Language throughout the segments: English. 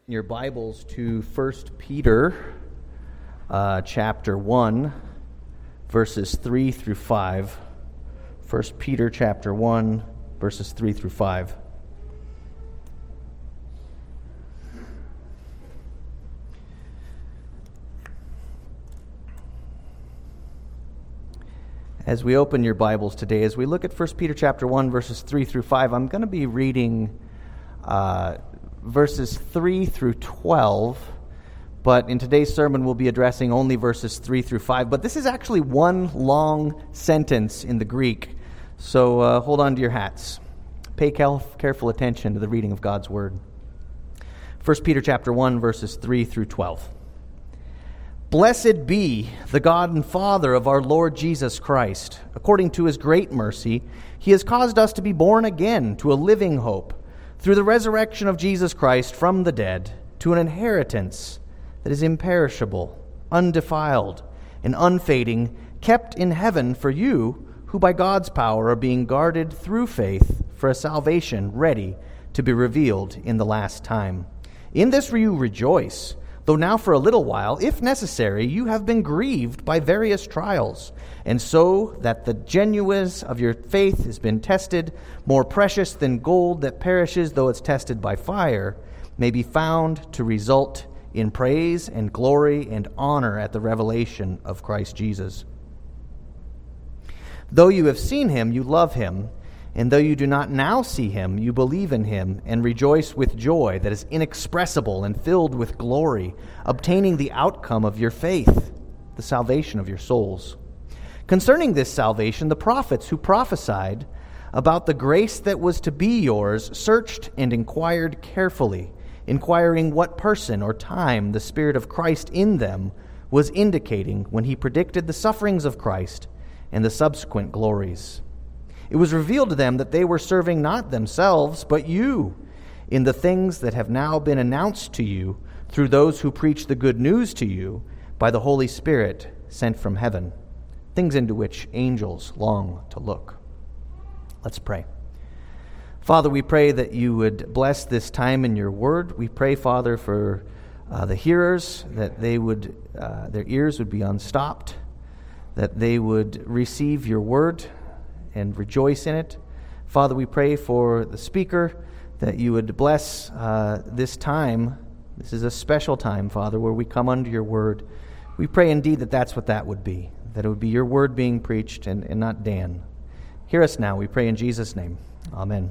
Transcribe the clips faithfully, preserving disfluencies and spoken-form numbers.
Your Bibles to First Peter uh, chapter one, verses three through five. First Peter chapter one, verses three through five. As we open your Bibles today, as we look at First Peter chapter one, verses three through five, I'm going to be reading uh, verses three through twelve, but in today's sermon we'll be addressing only verses three through five. But this is actually one long sentence in the Greek, so uh, hold on to your hats. Pay careful attention to the reading of God's Word. First Peter chapter one, verses three through twelve. Blessed be the God and Father of our Lord Jesus Christ. According to his great mercy, he has caused us to be born again to a living hope, through the resurrection of Jesus Christ from the dead, to an inheritance that is imperishable, undefiled, and unfading, kept in heaven for you, who by God's power are being guarded through faith for a salvation ready to be revealed in the last time. In this you rejoice, though now for a little while, if necessary, you have been grieved by various trials, and so that the genuineness of your faith has been tested, more precious than gold that perishes though it's tested by fire, may be found to result in praise and glory and honor at the revelation of Christ Jesus. Though you have seen him, you love him, and though you do not now see him, you believe in him and rejoice with joy that is inexpressible and filled with glory, obtaining the outcome of your faith, the salvation of your souls. Concerning this salvation, the prophets who prophesied about the grace that was to be yours searched and inquired carefully, inquiring what person or time the Spirit of Christ in them was indicating when he predicted the sufferings of Christ and the subsequent glories. It was revealed to them that they were serving not themselves, but you, in the things that have now been announced to you through those who preach the good news to you by the Holy Spirit sent from heaven, things into which angels long to look. Let's pray. Father, we pray that you would bless this time in your word. We pray, Father, for uh, the hearers, that they would, uh, their ears would be unstopped, that they would receive your word and rejoice in it. Father, we pray for the speaker, that you would bless uh, this time. This is a special time, Father, where we come under your word. We pray indeed that that's what that would be, that it would be your word being preached and, and not Dan. Hear us now, we pray in Jesus' name. Amen.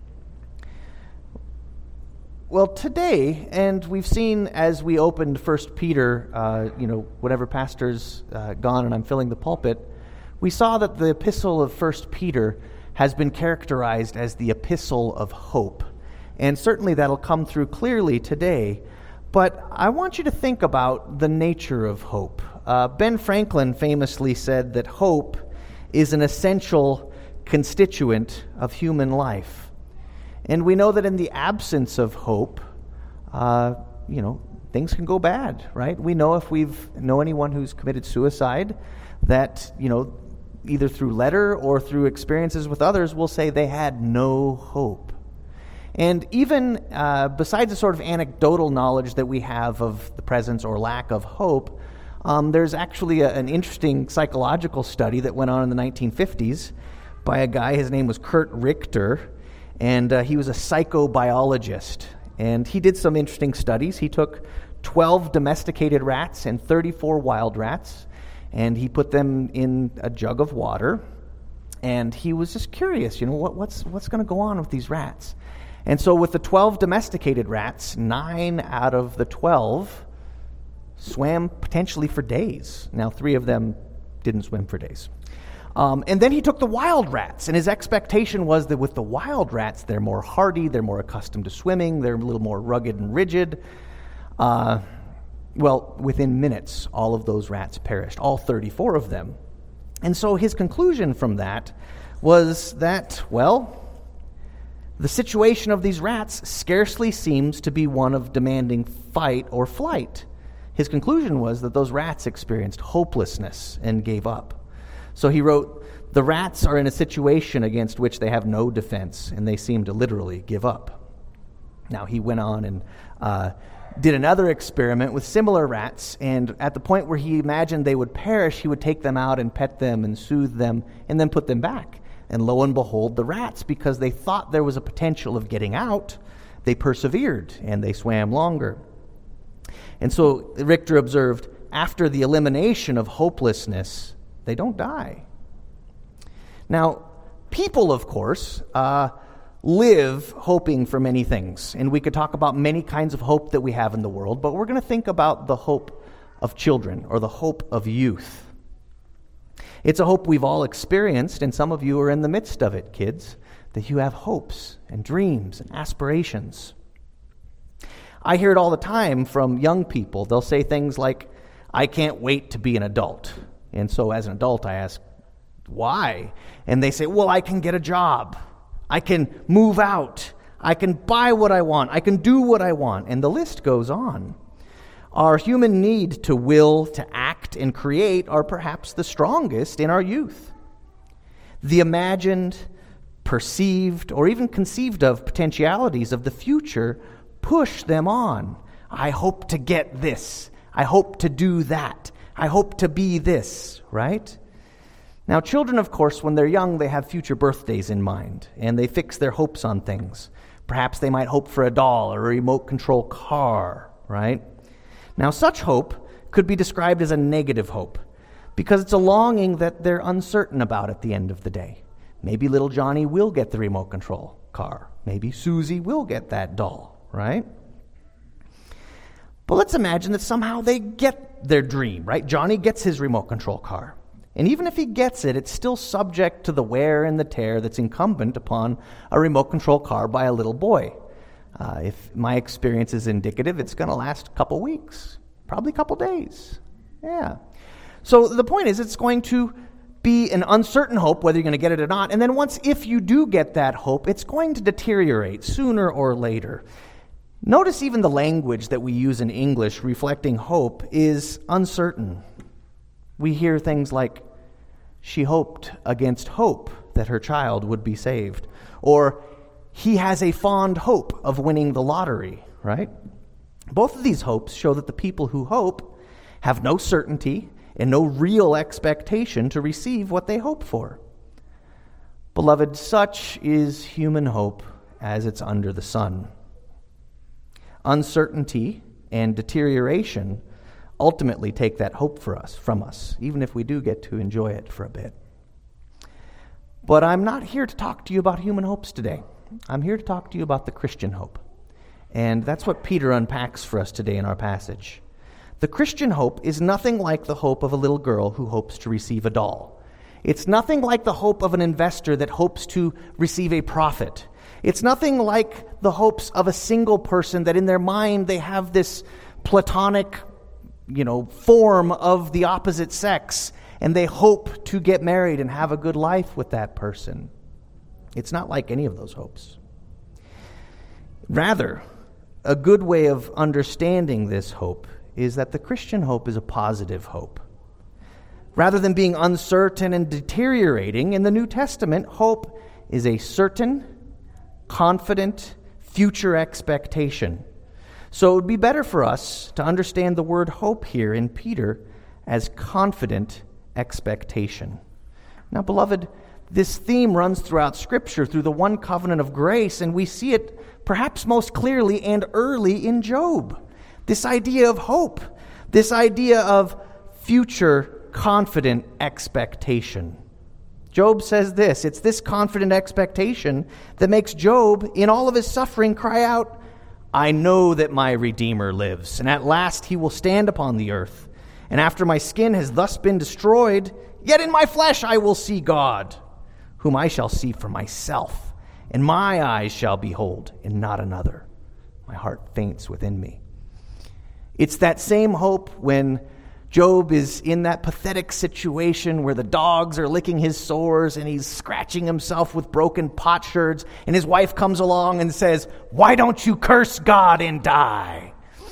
Well, today, and we've seen as we opened First Peter, uh, you know, whatever pastor's uh, gone and I'm filling the pulpit, we saw that the epistle of First Peter has been characterized as the epistle of hope. And certainly that'll come through clearly today. But I want you to think about the nature of hope. Uh, Ben Franklin famously said that hope is an essential constituent of human life. And we know that in the absence of hope, uh, you know, things can go bad, right? We know if we've know anyone who's committed suicide, that, you know, either through letter or through experiences with others, will say they had no hope. And even uh, besides the sort of anecdotal knowledge that we have of the presence or lack of hope, um, there's actually a, an interesting psychological study that went on in the nineteen fifties by a guy, his name was Kurt Richter, and uh, he was a psychobiologist. And he did some interesting studies. He took twelve domesticated rats and thirty-four wild rats, and he put them in a jug of water, and he was just curious, you know, what, what's what's going to go on with these rats? And so with the twelve domesticated rats, nine out of the twelve swam potentially for days. Now, three of them didn't swim for days. Um, and then he took the wild rats, and his expectation was that with the wild rats, they're more hardy, they're more accustomed to swimming, they're a little more rugged and rigid. Uh, well, within minutes, all of those rats perished, all thirty-four of them. And so his conclusion from that was that, well, the situation of these rats scarcely seems to be one of demanding fight or flight. His conclusion was that those rats experienced hopelessness and gave up. So he wrote, "The rats are in a situation against which they have no defense, and they seem to literally give up." Now, he went on and uh, did another experiment with similar rats, and at the point where he imagined they would perish, he would take them out and pet them and soothe them and then put them back. And lo and behold, the rats, because they thought there was a potential of getting out, they persevered and they swam longer. And so Richter observed, after the elimination of hopelessness, they don't die. Now, people, of course, uh, live hoping for many things. And we could talk about many kinds of hope that we have in the world, but we're going to think about the hope of children or the hope of youth. It's a hope we've all experienced, and some of you are in the midst of it, kids, that you have hopes and dreams and aspirations. I hear it all the time from young people. They'll say things like, I can't wait to be an adult. And so as an adult, I ask, why? And they say, well, I can get a job. I can move out. I can buy what I want. I can do what I want. And the list goes on. Our human need to will, to act, and create are perhaps the strongest in our youth. The imagined, perceived, or even conceived of potentialities of the future push them on. I hope to get this. I hope to do that. I hope to be this, right? Now, children, of course, when they're young, they have future birthdays in mind, and they fix their hopes on things. Perhaps they might hope for a doll or a remote control car, right? Now, such hope could be described as a negative hope because it's a longing that they're uncertain about at the end of the day. Maybe little Johnny will get the remote control car. Maybe Susie will get that doll, right? But let's imagine that somehow they get their dream, right? Johnny gets his remote control car. And even if he gets it, it's still subject to the wear and the tear that's incumbent upon a remote control car by a little boy. Uh, if my experience is indicative, it's going to last a couple weeks, probably a couple days. Yeah. So the point is, it's going to be an uncertain hope whether you're going to get it or not. And then once, if you do get that hope, it's going to deteriorate sooner or later. Notice even the language that we use in English reflecting hope is uncertain. We hear things like, she hoped against hope that her child would be saved. Or, he has a fond hope of winning the lottery, right? Both of these hopes show that the people who hope have no certainty and no real expectation to receive what they hope for. Beloved, such is human hope as it's under the sun. Uncertainty and deterioration ultimately take that hope for us, from us, even if we do get to enjoy it for a bit. But I'm not here to talk to you about human hopes today. I'm here to talk to you about the Christian hope. And that's what Peter unpacks for us today in our passage. The Christian hope is nothing like the hope of a little girl who hopes to receive a doll. It's nothing like the hope of an investor that hopes to receive a profit. It's nothing like the hopes of a single person that in their mind they have this platonic, you know, form of the opposite sex, and they hope to get married and have a good life with that person. It's not like any of those hopes. Rather, a good way of understanding this hope is that the Christian hope is a positive hope. Rather than being uncertain and deteriorating, in the New Testament, hope is a certain, confident, future expectation. So it would be better for us to understand the word hope here in Peter as confident expectation. Now, beloved, this theme runs throughout Scripture through the one covenant of grace, and we see it perhaps most clearly and early in Job. This idea of hope, this idea of future confident expectation. Job says this, it's this confident expectation that makes Job, in all of his suffering, cry out, I know that my Redeemer lives, and at last he will stand upon the earth. And after my skin has thus been destroyed, yet in my flesh I will see God, whom I shall see for myself, and my eyes shall behold, and not another. My heart faints within me. It's that same hope when Job is in that pathetic situation where the dogs are licking his sores and he's scratching himself with broken potsherds, and his wife comes along and says, why don't you curse God and die?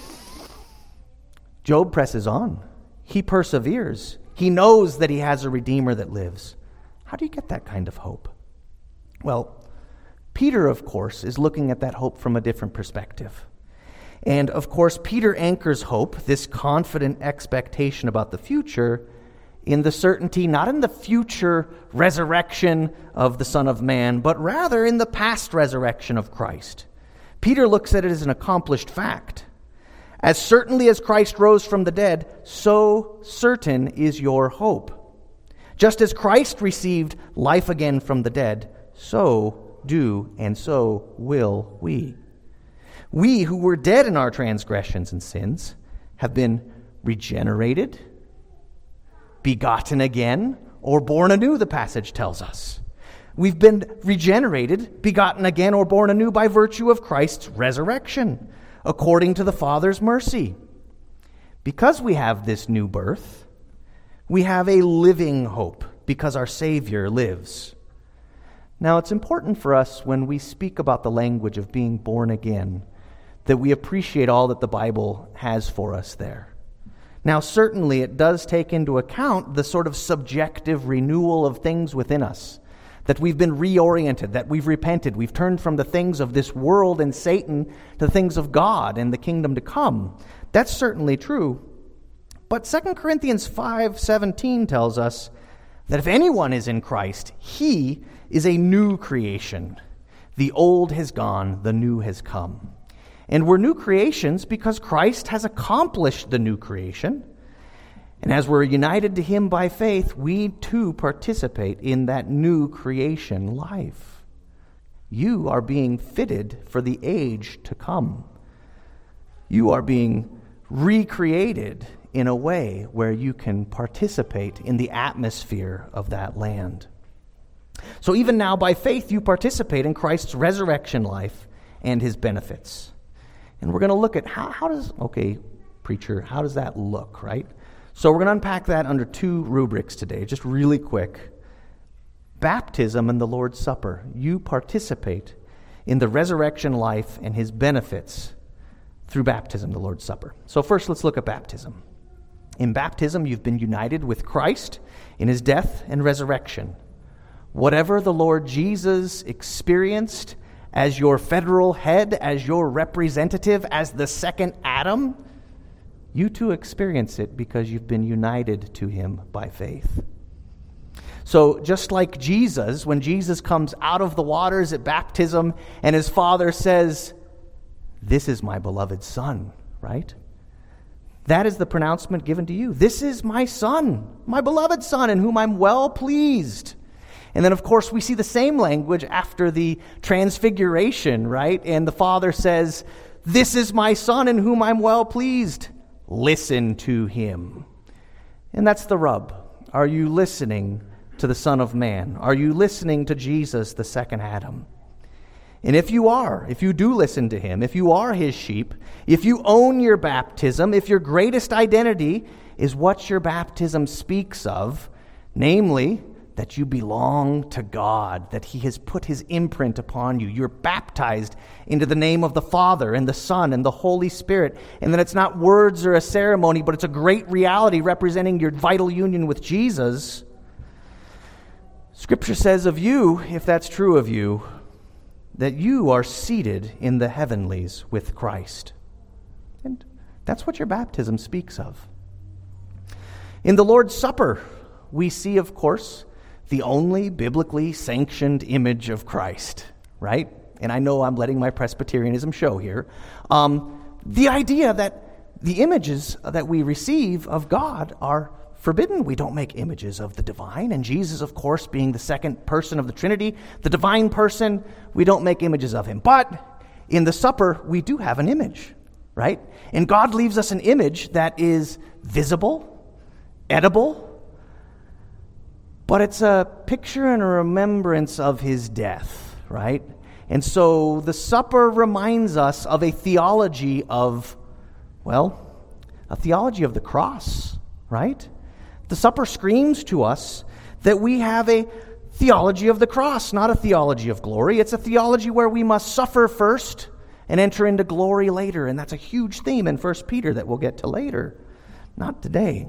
Job presses on. He perseveres. He knows that he has a Redeemer that lives. How do you get that kind of hope? Well, Peter, of course, is looking at that hope from a different perspective. And, of course, Peter anchors hope, this confident expectation about the future, in the certainty, not in the future resurrection of the Son of Man, but rather in the past resurrection of Christ. Peter looks at it as an accomplished fact. As certainly as Christ rose from the dead, so certain is your hope. Just as Christ received life again from the dead, so do and so will we. We who were dead in our transgressions and sins have been regenerated, begotten again, or born anew, the passage tells us. We've been regenerated, begotten again, or born anew by virtue of Christ's resurrection, according to the Father's mercy. Because we have this new birth, we have a living hope, because our Savior lives. Now, it's important for us when we speak about the language of being born again, that we appreciate all that the Bible has for us there. Now, certainly it does take into account the sort of subjective renewal of things within us, that we've been reoriented, that we've repented, we've turned from the things of this world and Satan to the things of God and the kingdom to come. That's certainly true. But Second Corinthians five seventeen tells us that if anyone is in Christ, he is a new creation. The old has gone, the new has come. And we're new creations because Christ has accomplished the new creation. And as we're united to him by faith, we too participate in that new creation life. You are being fitted for the age to come. You are being recreated in a way where you can participate in the atmosphere of that land. So even now, by faith, you participate in Christ's resurrection life and his benefits. And we're going to look at how, how does, okay, preacher, how does that look, right? So we're going to unpack that under two rubrics today, just really quick. Baptism and the Lord's Supper. You participate in the resurrection life and his benefits through baptism, the Lord's Supper. So first, let's look at baptism. In baptism, you've been united with Christ in his death and resurrection. Whatever the Lord Jesus experienced as your federal head, as your representative, as the second Adam, you too experience it because you've been united to him by faith. So just like Jesus, when Jesus comes out of the waters at baptism and his Father says, "This is my beloved Son," right? That is the pronouncement given to you. This is my Son, my beloved Son, in whom I'm well pleased. And then, of course, we see the same language after the transfiguration, right? And the Father says, "This is my Son in whom I'm well pleased. Listen to him." And that's the rub. Are you listening to the Son of Man? Are you listening to Jesus, the second Adam? And if you are, if you do listen to him, if you are his sheep, if you own your baptism, if your greatest identity is what your baptism speaks of, namely, that you belong to God, that he has put his imprint upon you. You're baptized into the name of the Father and the Son and the Holy Spirit, and that it's not words or a ceremony, but it's a great reality representing your vital union with Jesus. Scripture says of you, if that's true of you, that you are seated in the heavenlies with Christ. And that's what your baptism speaks of. In the Lord's Supper, we see, of course, the only biblically sanctioned image of Christ, right? And I know I'm letting my Presbyterianism show here. Um, the idea that the images that we receive of God are forbidden. We don't make images of the divine. And Jesus, of course, being the second person of the Trinity, the divine person, we don't make images of him. But in the supper, we do have an image, right? And God leaves us an image that is visible, edible, but it's a picture and a remembrance of his death, right? And so the supper reminds us of a theology of, well, a theology of the cross, right? The supper screams to us that we have a theology of the cross, not a theology of glory. It's a theology where we must suffer first and enter into glory later. And that's a huge theme in First Peter that we'll get to later, not today.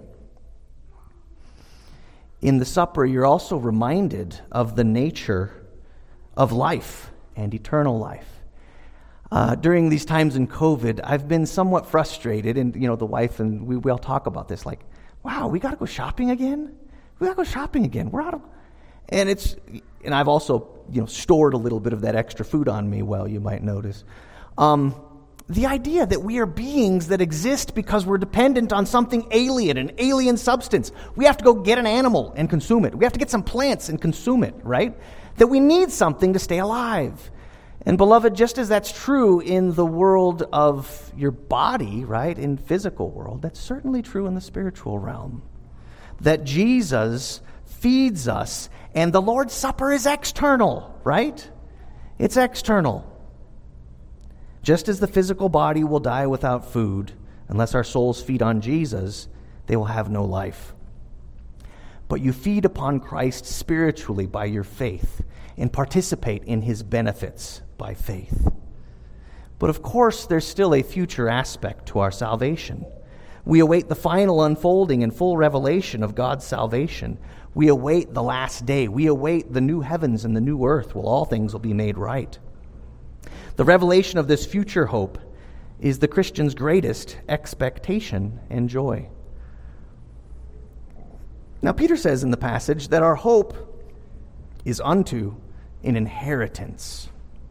In the supper, you're also reminded of the nature of life and eternal life. Uh, during these times in COVID, I've been somewhat frustrated, and you know, the wife and we, we all talk about this, like, wow, we got to go shopping again? We got to go shopping again. We're out of... And it's, and I've also, you know, stored a little bit of that extra food on me, well, you might notice. Um, the idea that we are beings that exist because we're dependent on something alien, an alien substance. We have to go get an animal and consume it. We have to get some plants and consume it, right? That we need something to stay alive. And beloved, just as that's true in the world of your body, right, in physical world, that's certainly true in the spiritual realm. That Jesus feeds us, and the Lord's Supper is external, right? It's external. Just as the physical body will die without food, unless our souls feed on Jesus, they will have no life. But you feed upon Christ spiritually by your faith and participate in his benefits by faith. But of course, there's still a future aspect to our salvation. We await the final unfolding and full revelation of God's salvation. We await the last day. We await the new heavens and the new earth, where all things will be made right. The revelation of this future hope is the Christian's greatest expectation and joy. Now, Peter says in the passage that our hope is unto an inheritance.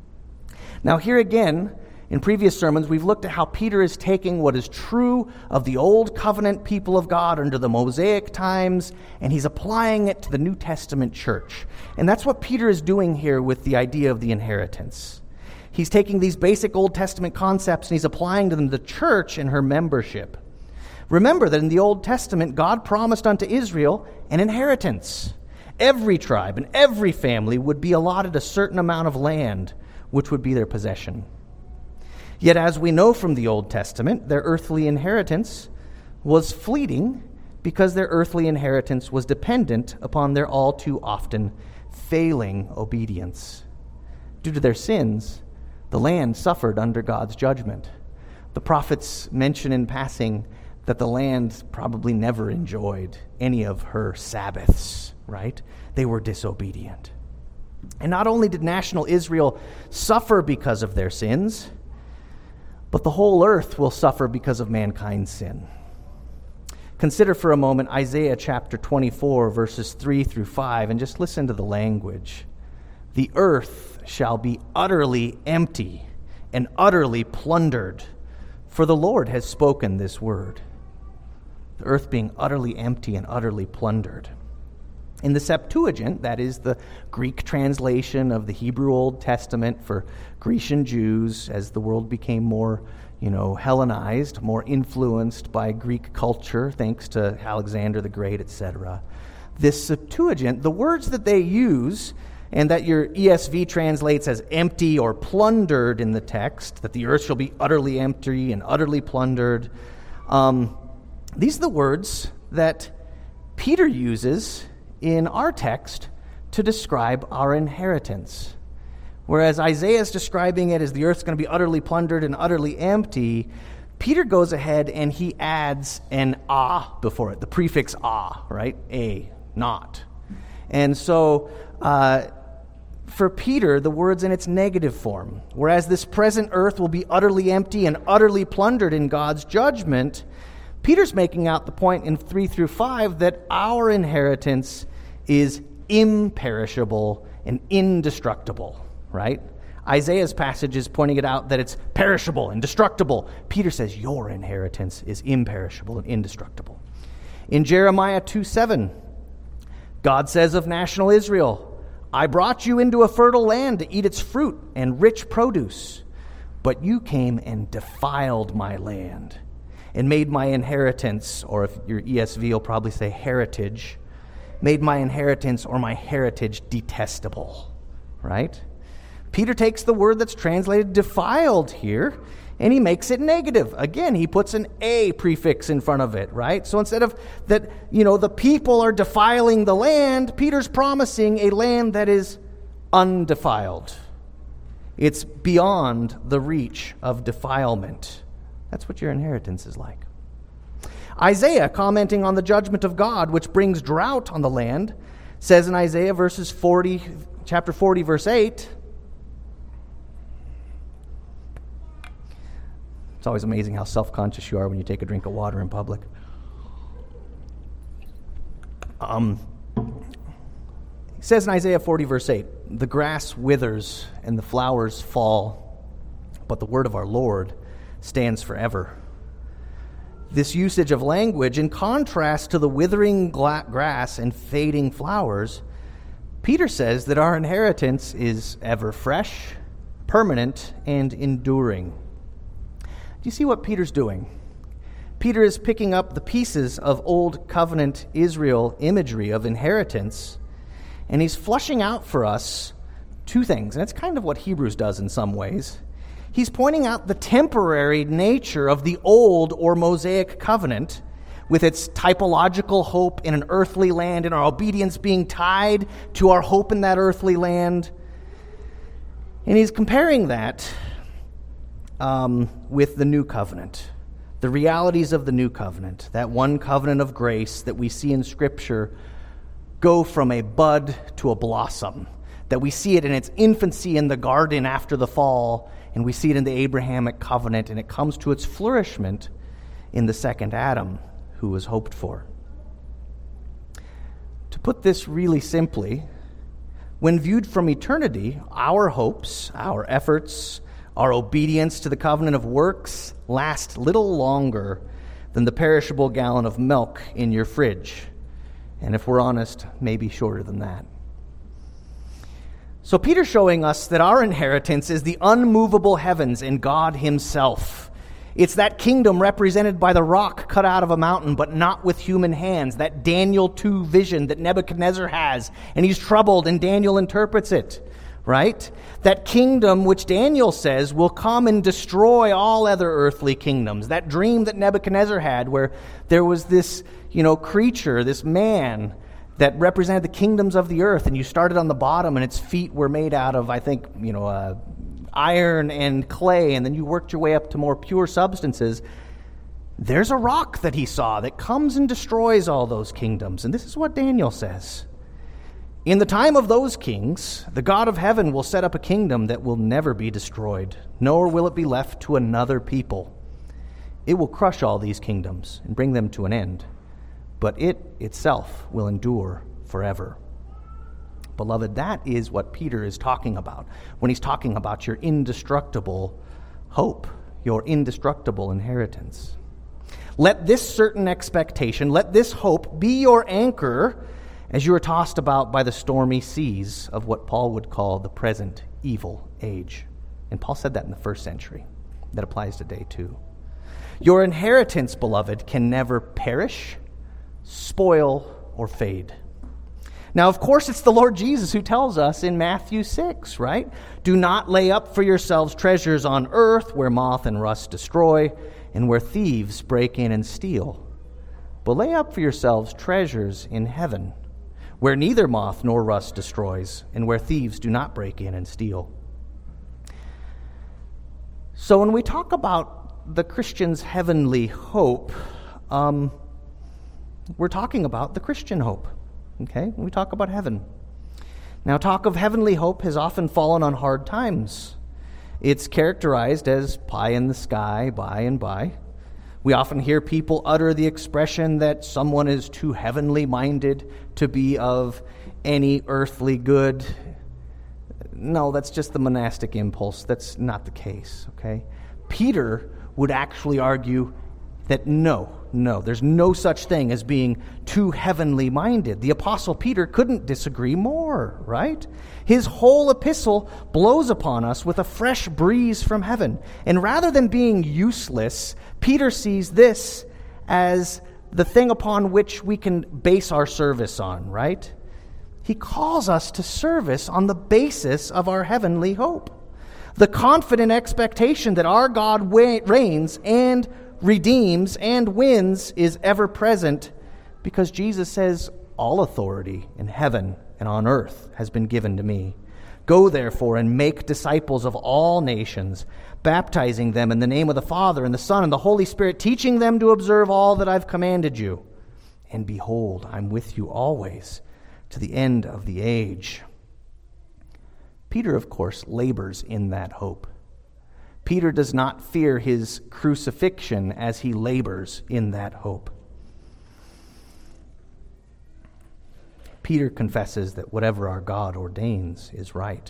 Now, here again, in previous sermons, we've looked at how Peter is taking what is true of the old covenant people of God under the Mosaic times, and he's applying it to the New Testament church. And that's what Peter is doing here with the idea of the inheritance. He's taking these basic Old Testament concepts and he's applying them to the church and her membership. Remember that in the Old Testament, God promised unto Israel an inheritance. Every tribe and every family would be allotted a certain amount of land, which would be their possession. Yet as we know from the Old Testament, their earthly inheritance was fleeting because their earthly inheritance was dependent upon their all too often failing obedience. Due to their sins, the land suffered under God's judgment. The prophets mention in passing that the land probably never enjoyed any of her Sabbaths, right? They were disobedient. And not only did national Israel suffer because of their sins, but the whole earth will suffer because of mankind's sin. Consider for a moment Isaiah chapter twenty-four, verses three through five, and just listen to the language. The earth shall be utterly empty and utterly plundered, for the Lord has spoken this word. The earth being utterly empty and utterly plundered. In the Septuagint, that is the Greek translation of the Hebrew Old Testament for Grecian Jews, as the world became more, you know, Hellenized, more influenced by Greek culture, thanks to Alexander the Great, et cetera. This Septuagint, the words that they use, and that your E S V translates as empty or plundered in the text, that the earth shall be utterly empty and utterly plundered, um, these are the words that Peter uses in our text to describe our inheritance. Whereas Isaiah is describing it as the earth's going to be utterly plundered and utterly empty, Peter goes ahead and he adds an ah before it, the prefix ah, right? A, not. And so uh, for Peter, the word's in its negative form. Whereas this present earth will be utterly empty and utterly plundered in God's judgment, Peter's making out the point in three through five that our inheritance is imperishable and indestructible, right? Isaiah's passage is pointing it out that it's perishable and destructible. Peter says your inheritance is imperishable and indestructible. In Jeremiah two seven, God says of national Israel, I brought you into a fertile land to eat its fruit and rich produce, but you came and defiled my land and made my inheritance, or if your E S V will probably say heritage, made my inheritance or my heritage detestable, right? Peter takes the word that's translated defiled here, and he makes it negative. Again, he puts an A prefix in front of it, right? So instead of that, you know, the people are defiling the land, Peter's promising a land that is undefiled. It's beyond the reach of defilement. That's what your inheritance is like. Isaiah, commenting on the judgment of God, which brings drought on the land, says in Isaiah verses forty, chapter forty, verse eight, It's always amazing how self-conscious you are when you take a drink of water in public. Um, it says in Isaiah forty, verse eight, "The grass withers and the flowers fall, but the word of our Lord stands forever." This usage of language, in contrast to the withering gla- grass and fading flowers, Peter says that our inheritance is ever fresh, permanent, and enduring. Do you see what Peter's doing? Peter is picking up the pieces of Old Covenant Israel imagery of inheritance, and he's flushing out for us two things. And it's kind of what Hebrews does in some ways. He's pointing out the temporary nature of the old or Mosaic covenant, with its typological hope in an earthly land and our obedience being tied to our hope in that earthly land. And he's comparing that um, with the new covenant, the realities of the new covenant, that one covenant of grace that we see in Scripture go from a bud to a blossom, that we see it in its infancy in the garden after the fall, and we see it in the Abrahamic covenant, and it comes to its flourishment in the second Adam, who was hoped for. To put this really simply, when viewed from eternity, our hopes, our efforts, our obedience to the covenant of works last little longer than the perishable gallon of milk in your fridge. And if we're honest, maybe shorter than that. So Peter's showing us that our inheritance is the unmovable heavens and God himself. It's that kingdom represented by the rock cut out of a mountain, but not with human hands, that Daniel two vision that Nebuchadnezzar has, and he's troubled, and Daniel interprets it, right? That kingdom which Daniel says will come and destroy all other earthly kingdoms. That dream that Nebuchadnezzar had where there was this, you know, creature, this man that represented the kingdoms of the earth, and you started on the bottom, and its feet were made out of, I think, you know, uh, iron and clay, and then you worked your way up to more pure substances. There's a rock that he saw that comes and destroys all those kingdoms. And this is what Daniel says. In the time of those kings, the God of heaven will set up a kingdom that will never be destroyed, nor will it be left to another people. It will crush all these kingdoms and bring them to an end, but it itself will endure forever. Beloved, that is what Peter is talking about when he's talking about your indestructible hope, your indestructible inheritance. Let this certain expectation, let this hope be your anchor as you are tossed about by the stormy seas of what Paul would call the present evil age. And Paul said that in the first century. That applies today too. Your inheritance, beloved, can never perish, spoil, or fade. Now, of course, it's the Lord Jesus who tells us in Matthew six, right? Do not lay up for yourselves treasures on earth where moth and rust destroy and where thieves break in and steal. But lay up for yourselves treasures in heaven where neither moth nor rust destroys and where thieves do not break in and steal. So when we talk about the Christian's heavenly hope, um, we're talking about the Christian hope. Okay, when we talk about heaven. Now, talk of heavenly hope has often fallen on hard times. It's characterized as pie in the sky, by and by. We often hear people utter the expression that someone is too heavenly minded to be of any earthly good. No, that's just the monastic impulse. That's not the case, okay? Peter would actually argue that no, no, there's no such thing as being too heavenly minded. The Apostle Peter couldn't disagree more, right? His whole epistle blows upon us with a fresh breeze from heaven. And rather than being useless, Peter sees this as the thing upon which we can base our service on, right? He calls us to service on the basis of our heavenly hope. The confident expectation that our God reigns and redeems and wins is ever present because Jesus says, all authority in heaven and on earth has been given to me. Go therefore and make disciples of all nations, baptizing them in the name of the Father and the Son and the Holy Spirit, teaching them to observe all that I've commanded you. And behold, I'm with you always to the end of the age. Peter, of course, labors in that hope. Peter does not fear his crucifixion as he labors in that hope. Peter confesses that whatever our God ordains is right.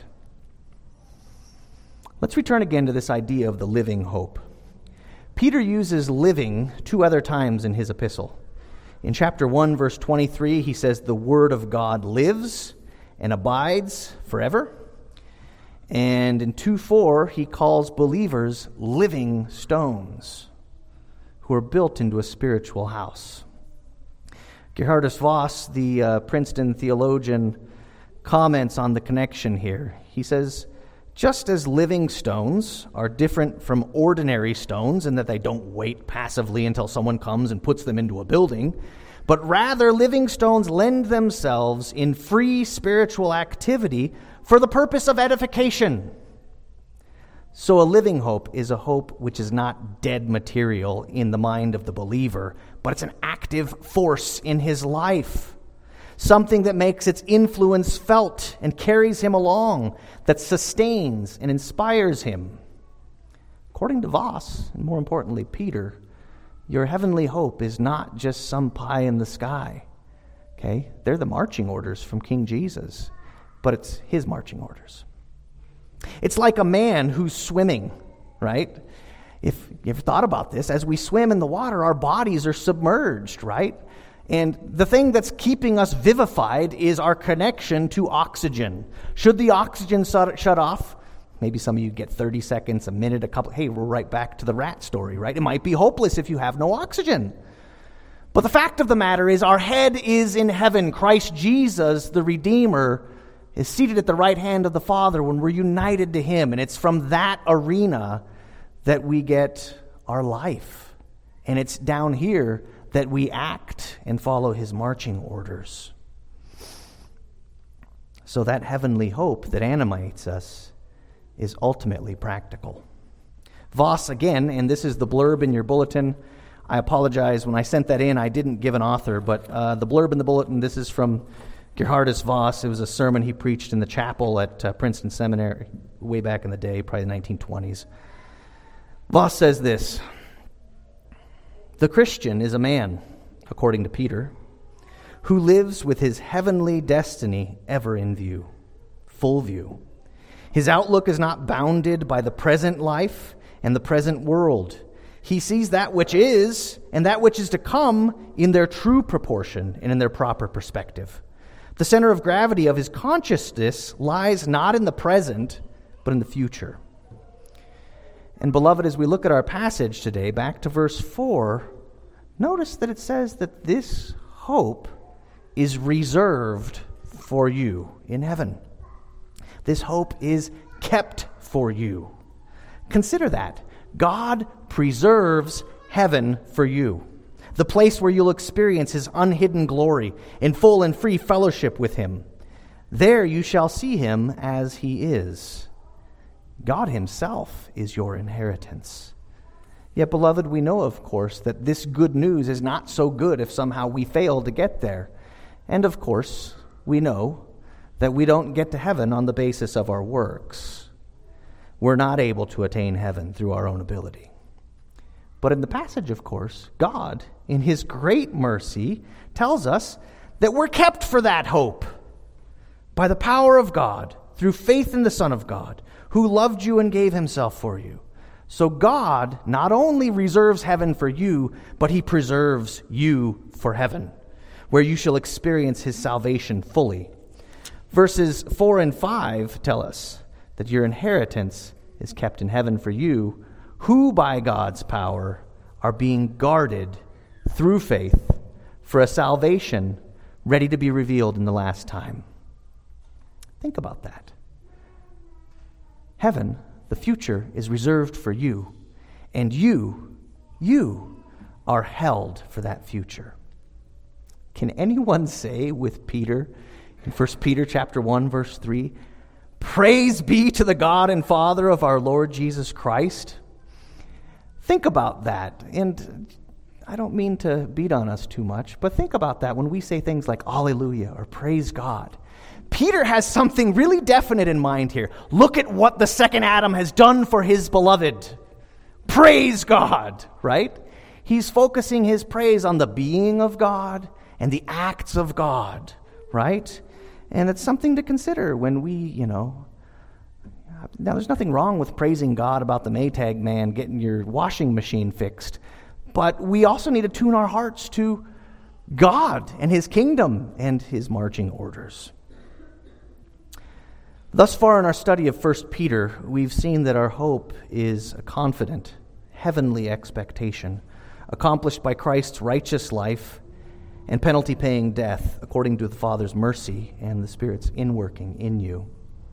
Let's return again to this idea of the living hope. Peter uses living two other times in his epistle. In chapter one, verse twenty-three, he says, "The word of God lives and abides forever." And in two four, he calls believers living stones who are built into a spiritual house. Gerhardus Voss, the uh, Princeton theologian, comments on the connection here. He says, just as living stones are different from ordinary stones in that they don't wait passively until someone comes and puts them into a building, but rather living stones lend themselves in free spiritual activity for the purpose of edification. So a living hope is a hope which is not dead material in the mind of the believer, but it's an active force in his life. Something that makes its influence felt and carries him along, that sustains and inspires him. According to Voss, and more importantly Peter, your heavenly hope is not just some pie in the sky. Okay? They're the marching orders from King Jesus, but it's his marching orders. It's like a man who's swimming, right? If you ever thought about this, as we swim in the water, our bodies are submerged, right? And the thing that's keeping us vivified is our connection to oxygen. Should the oxygen shut off, maybe some of you get thirty seconds, a minute, a couple, hey, we're right back to the rat story, right? It might be hopeless if you have no oxygen. But the fact of the matter is our head is in heaven. Christ Jesus, the Redeemer, is seated at the right hand of the Father when we're united to him. And it's from that arena that we get our life. And it's down here that we act and follow his marching orders. So that heavenly hope that animates us is ultimately practical. Voss, again, and this is the blurb in your bulletin. I apologize. When I sent that in, I didn't give an author, but uh, the blurb in the bulletin, this is from Gerhardus Voss. It was a sermon he preached in the chapel at uh, Princeton Seminary way back in the day, probably the nineteen twenties. Voss says this: the Christian is a man, according to Peter, who lives with his heavenly destiny ever in view, full view. His outlook is not bounded by the present life and the present world. He sees that which is and that which is to come in their true proportion and in their proper perspective. The center of gravity of his consciousness lies not in the present, but in the future. And beloved, as we look at our passage today, back to verse four, notice that it says that this hope is reserved for you in heaven. This hope is kept for you. Consider that. God preserves heaven for you, the place where you'll experience his unhidden glory in full and free fellowship with him. There you shall see him as he is. God himself is your inheritance. Yet, beloved, we know, of course, that this good news is not so good if somehow we fail to get there. And, of course, we know that we don't get to heaven on the basis of our works. We're not able to attain heaven through our own ability. But in the passage, of course, God, in his great mercy, tells us that we're kept for that hope by the power of God, through faith in the Son of God, who loved you and gave himself for you. So God not only reserves heaven for you, but he preserves you for heaven, where you shall experience his salvation fully. Verses four and five tell us that your inheritance is kept in heaven for you, who by God's power are being guarded through faith for a salvation ready to be revealed in the last time. Think about that. Heaven, the future, is reserved for you, and you, you are held for that future. Can anyone say with Peter in First Peter chapter one, verse three, "Praise be to the God and Father of our Lord Jesus Christ"? Think about that. And I don't mean to beat on us too much, but think about that when we say things like hallelujah or praise God. Peter has something really definite in mind here. Look at what the second Adam has done for his beloved. Praise God, right? He's focusing his praise on the being of God and the acts of God, right? And it's something to consider when we, you know, now there's nothing wrong with praising God about the Maytag man getting your washing machine fixed, but we also need to tune our hearts to God and his kingdom and his marching orders. Thus far in our study of First Peter, we've seen that our hope is a confident, heavenly expectation, accomplished by Christ's righteous life and penalty-paying death, according to the Father's mercy and the Spirit's inworking in you.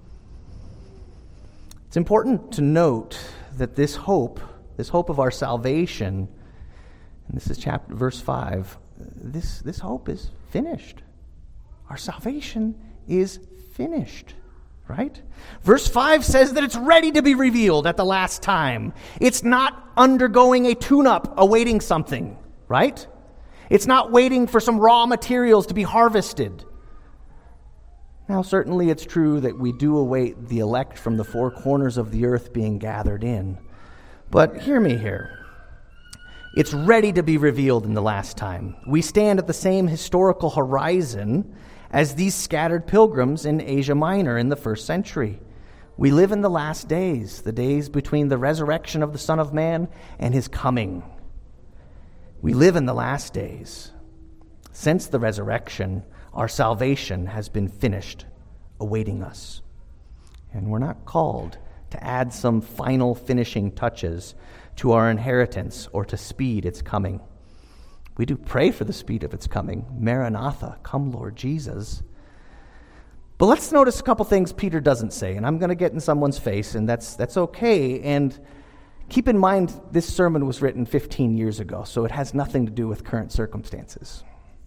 It's important to note that this hope, this hope of our salvation, and this is chapter verse five, this, this hope is finished. Our salvation is finished. Right? Verse five says that it's ready to be revealed at the last time. It's not undergoing a tune-up, awaiting something, right? It's not waiting for some raw materials to be harvested. Now, certainly it's true that we do await the elect from the four corners of the earth being gathered in. But hear me here. It's ready to be revealed in the last time. We stand at the same historical horizon as these scattered pilgrims in Asia Minor in the first century. We live in the last days, the days between the resurrection of the Son of Man and his coming. We live in the last days. Since the resurrection, our salvation has been finished, awaiting us. And we're not called to add some final finishing touches to our inheritance or to speed its coming. We do pray for the speed of its coming. Maranatha, come Lord Jesus. But let's notice a couple things Peter doesn't say, and I'm going to get in someone's face, and that's that's okay. And keep in mind, this sermon was written fifteen years ago, so it has nothing to do with current circumstances.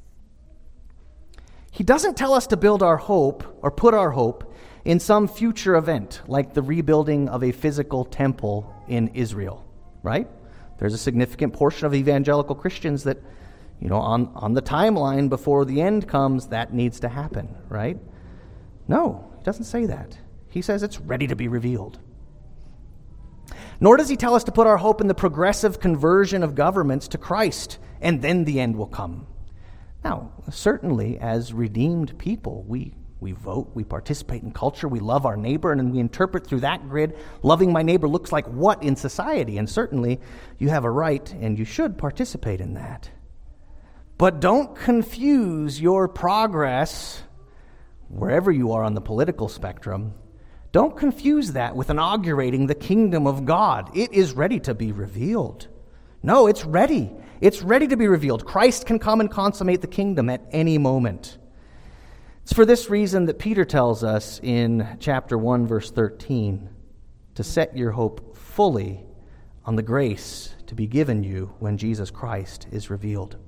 He doesn't tell us to build our hope or put our hope in some future event, like the rebuilding of a physical temple in Israel, right? There's a significant portion of evangelical Christians that, you know, on, on the timeline before the end comes, that needs to happen, right? No, he doesn't say that. He says it's ready to be revealed. Nor does he tell us to put our hope in the progressive conversion of governments to Christ, and then the end will come. Now, certainly as redeemed people, we We vote, we participate in culture, we love our neighbor, and we interpret through that grid, loving my neighbor looks like what in society? And certainly you have a right and you should participate in that. But don't confuse your progress, wherever you are on the political spectrum, don't confuse that with inaugurating the kingdom of God. It is ready to be revealed. No, it's ready. It's ready to be revealed. Christ can come and consummate the kingdom at any moment. It's for this reason that Peter tells us in chapter one, verse thirteen, to set your hope fully on the grace to be given you when Jesus Christ is revealed.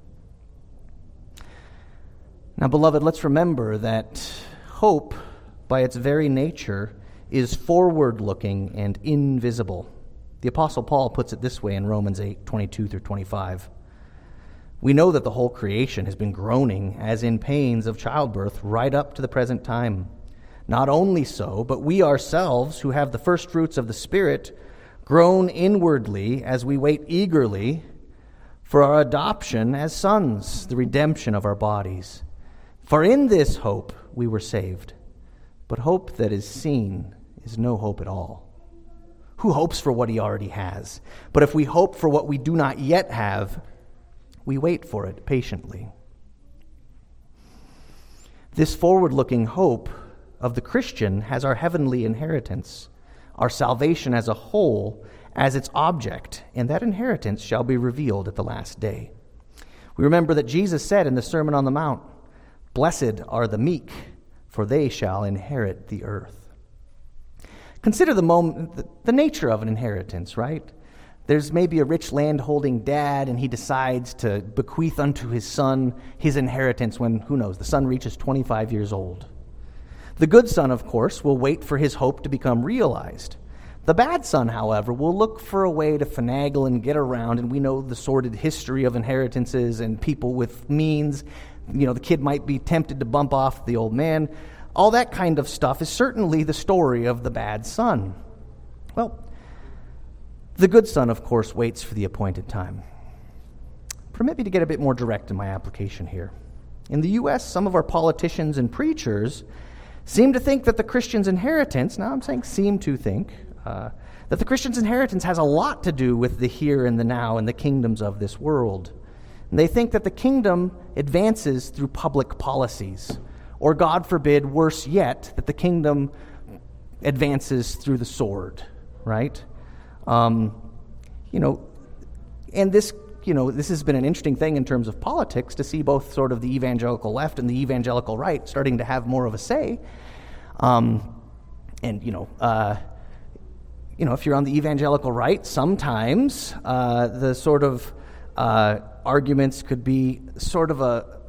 Now, beloved, let's remember that hope, by its very nature, is forward-looking and invisible. The Apostle Paul puts it this way in Romans eight, twenty-two through twenty-five. We know that the whole creation has been groaning as in pains of childbirth right up to the present time. Not only so, but we ourselves, who have the first fruits of the Spirit, groan inwardly as we wait eagerly for our adoption as sons, the redemption of our bodies. For in this hope we were saved. But hope that is seen is no hope at all. Who hopes for what he already has? But if we hope for what we do not yet have, we wait for it patiently. This forward-looking hope of the Christian has our heavenly inheritance, our salvation as a whole, as its object, and that inheritance shall be revealed at the last day. We remember that Jesus said in the Sermon on the Mount, "Blessed are the meek, for they shall inherit the earth." Consider the moment, the, the nature of an inheritance, right? There's maybe a rich land-holding dad, and he decides to bequeath unto his son his inheritance when, who knows, the son reaches twenty-five years old. The good son, of course, will wait for his hope to become realized. The bad son, however, will look for a way to finagle and get around, and we know the sordid history of inheritances and people with means. You know, the kid might be tempted to bump off the old man. all that kind of stuff is certainly the story of the bad son. Well, the good son, of course, waits for the appointed time. Permit me to get a bit more direct in my application here. In the U S, some of our politicians and preachers seem to think that the Christian's inheritance, now I'm saying seem to think, uh, that the Christian's inheritance has a lot to do with the here and the now and the kingdoms of this world. And they think that the kingdom advances through public policies, or God forbid, worse yet, that the kingdom advances through the sword, right? Um, you know, and this, you know, this has been an interesting thing in terms of politics to see both sort of the evangelical left and the evangelical right starting to have more of a say. Um, and, you know, uh, you know, if you're on the evangelical right, sometimes uh, the sort of uh, arguments could be sort of a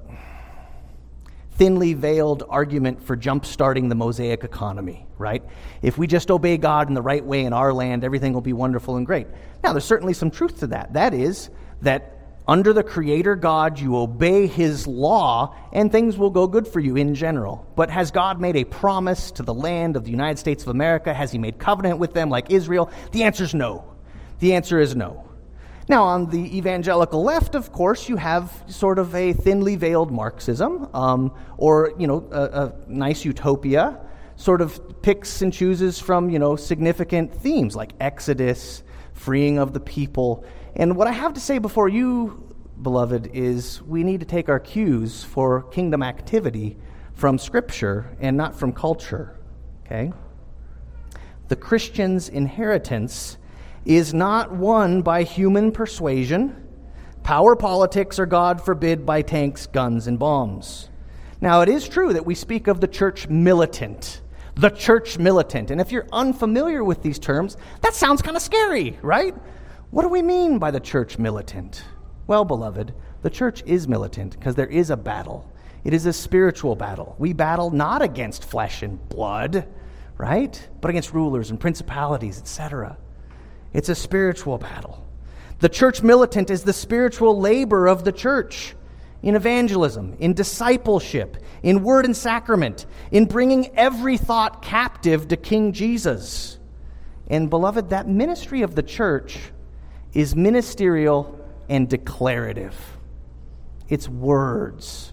thinly veiled argument for jump-starting the Mosaic economy, right? If we just obey God in the right way in our land, everything will be wonderful and great. Now, there's certainly some truth to that. That is that under the Creator God, you obey His law, and things will go good for you in general. But has God made a promise to the land of the United States of America? Has He made covenant with them like Israel? The answer is no. The answer is no. Now, on the evangelical left, of course, you have sort of a thinly veiled Marxism, um, or, you know, a, a nice utopia, sort of picks and chooses from, you know, significant themes like Exodus, freeing of the people. And what I have to say before you, beloved, is we need to take our cues for kingdom activity from Scripture and not from culture, okay? The Christian's inheritance is not won by human persuasion, power politics, or, God forbid, by tanks, guns, and bombs. Now, it is true that we speak of the church militant, the church militant. And if you're unfamiliar with these terms, that sounds kind of scary, right? What do we mean by the church militant? Well, beloved, the church is militant because there is a battle. It is a spiritual battle. We battle not against flesh and blood, right? But against rulers and principalities, et cetera. It's a spiritual battle. The church militant is the spiritual labor of the church in evangelism, in discipleship, in word and sacrament, in bringing every thought captive to King Jesus. And beloved, that ministry of the church is ministerial and declarative. It's words.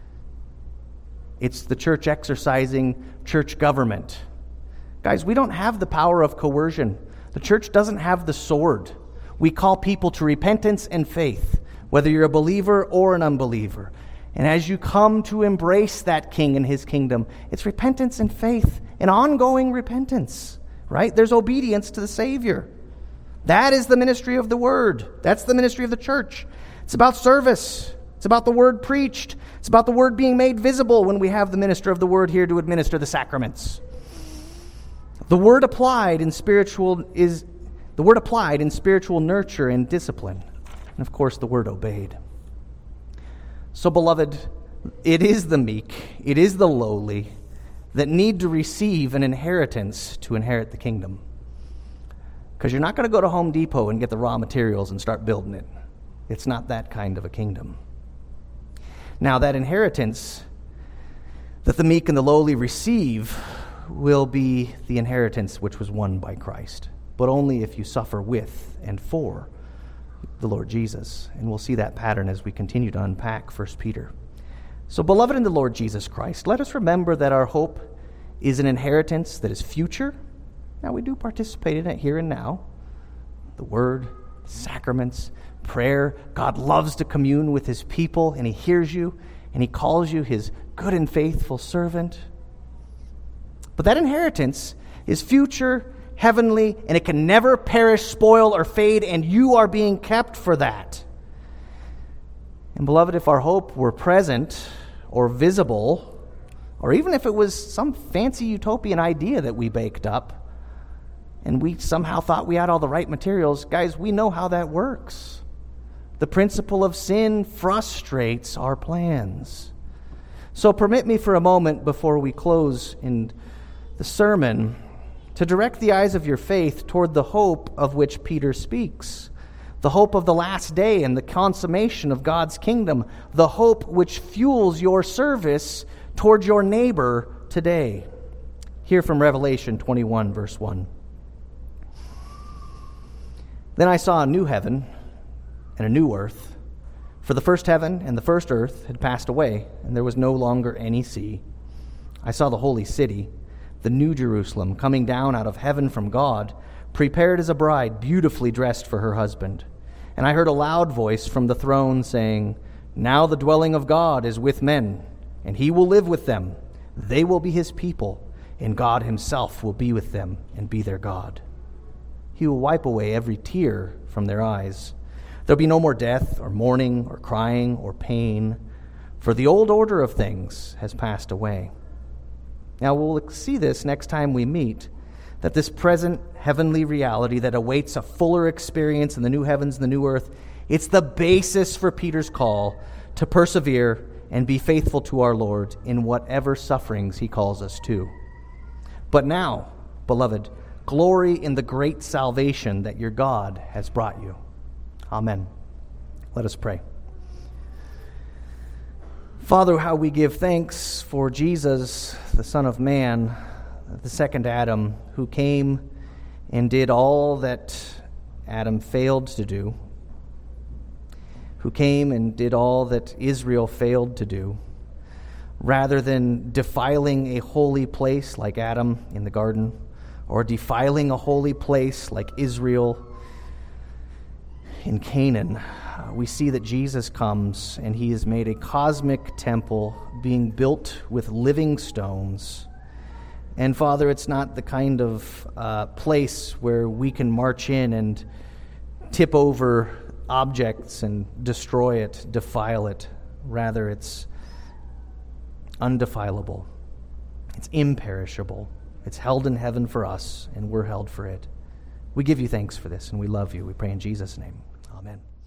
It's the church exercising church government. Guys, we don't have the power of coercion. The church doesn't have the sword. We call people to repentance and faith, whether you're a believer or an unbeliever. And as you come to embrace that king and his kingdom, it's repentance and faith, and ongoing repentance, right? There's obedience to the Savior. That is the ministry of the word. That's the ministry of the church. It's about service. It's about the word preached. It's about the word being made visible when we have the minister of the word here to administer the sacraments. The word applied in spiritual is the word applied in spiritual nurture and discipline. And of course, the word obeyed. So, beloved, it is the meek, it is the lowly that need to receive an inheritance to inherit the kingdom. Because you're not going to go to Home Depot and get the raw materials and start building it. It's not that kind of a kingdom. Now, that inheritance that the meek and the lowly receive will be the inheritance which was won by Christ, but only if you suffer with and for the Lord Jesus. And we'll see that pattern as we continue to unpack First Peter. So, beloved in the Lord Jesus Christ, let us remember that our hope is an inheritance that is future. Now, we do participate in it here and now. The Word, sacraments, prayer. God loves to commune with His people, and He hears you, and He calls you His good and faithful servant. But that inheritance is future, heavenly, and it can never perish, spoil, or fade, and you are being kept for that. And beloved, if our hope were present or visible, or even if it was some fancy utopian idea that we baked up, and we somehow thought we had all the right materials, guys, we know how that works. The principle of sin frustrates our plans. So permit me for a moment before we close in the sermon to direct the eyes of your faith toward the hope of which Peter speaks, the hope of the last day and the consummation of God's kingdom, the hope which fuels your service toward your neighbor today. Hear from Revelation twenty-one, verse one. Then I saw a new heaven and a new earth, for the first heaven and the first earth had passed away, and there was no longer any sea. I saw the holy city, the new Jerusalem, coming down out of heaven from God, prepared as a bride, beautifully dressed for her husband. And I heard a loud voice from the throne saying, Now the dwelling of God is with men, and he will live with them. They will be his people, and God himself will be with them and be their God. He will wipe away every tear from their eyes. There'll be no more death or mourning or crying or pain, for the old order of things has passed away. Now we'll see this next time we meet, that this present heavenly reality that awaits a fuller experience in the new heavens and the new earth, it's the basis for Peter's call to persevere and be faithful to our Lord in whatever sufferings he calls us to. But now, beloved, glory in the great salvation that your God has brought you. Amen. Let us pray. Father, how we give thanks for Jesus, the Son of Man, the second Adam, who came and did all that Adam failed to do, who came and did all that Israel failed to do. Rather than defiling a holy place like Adam in the garden, or defiling a holy place like Israel in Canaan, we see that Jesus comes and he has made a cosmic temple being built with living stones. And Father, it's not the kind of uh, place where we can march in and tip over objects and destroy it, defile it. Rather, it's undefilable. It's imperishable. It's held in heaven for us, and we're held for it. We give you thanks for this, and we love you. We pray in Jesus' name. Amen.